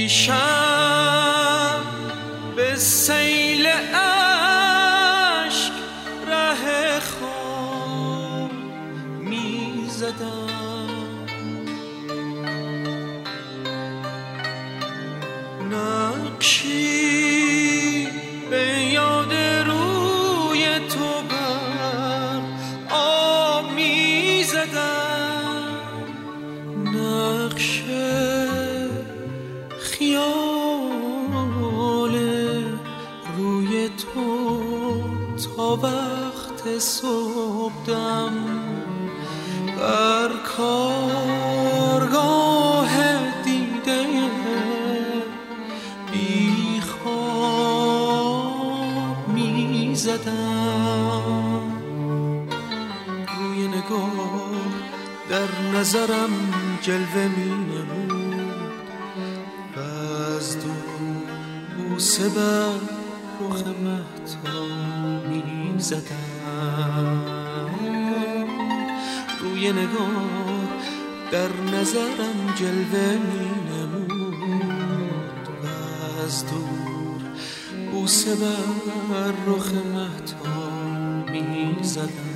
پیشم به سیل عشق ره خون می زدم، نقشی به یاد روی تو بر آب می زدم، نقش خیال روی تو تا وقت صبحدم بر کارگاه دیده بی خواب می زدم، روی نگاه در نظرم جلوه می نمود و از دور بوسه بر رخ مهتاب می زدم، روی نگاه در نظرم جلوه می نمود و از دور بوسه بر رخ مهتاب می زدم.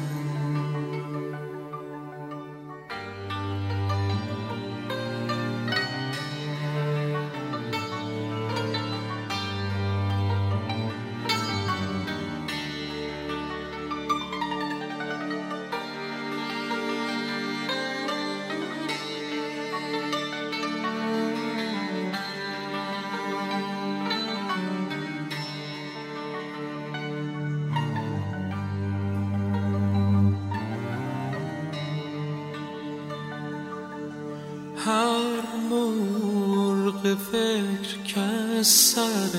هر مرغ فکر که سر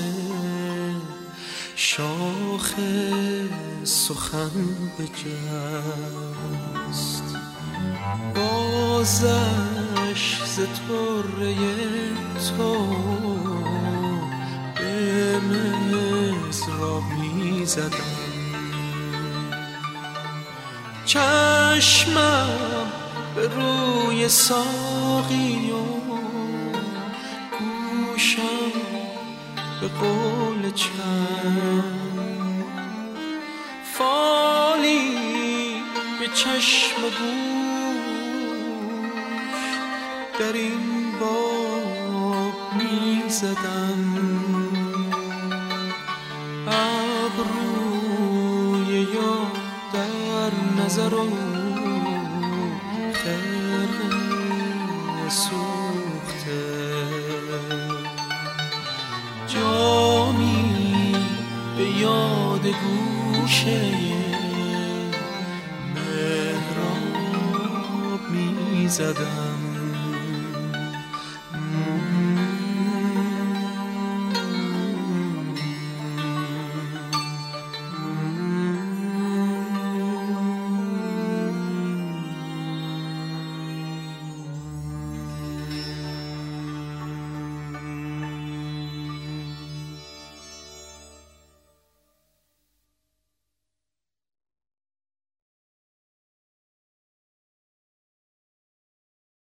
شاخ سخن بجست، بازش ز طره تو به مضراب می زدم، چشمم به روی ساقی و گوشم به قول چند، فالی به چشم و گوش در این باب می زدم، ابروی یاد در نظر و سوخته، جامی به یاد گوشه محراب می زدم.